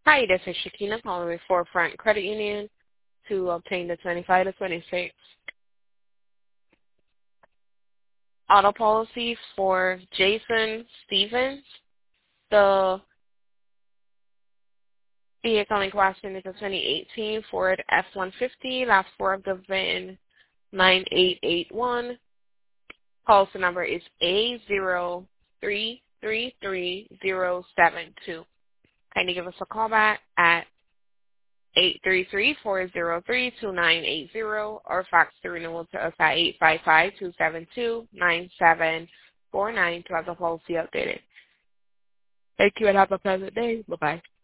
Hi, this is Shakina calling with Forefront Credit Union to obtain the 25 to 26 auto policy for Jason Stevens. The vehicle in question is a 2018 Ford F-150. Last four of the VIN 9881. Policy number is A0333072. Kindly give us a call back at 833-403-2980 or fax the renewal to us at 855-272-9749 to have the policy updated. Thank you and have a pleasant day. Bye-bye.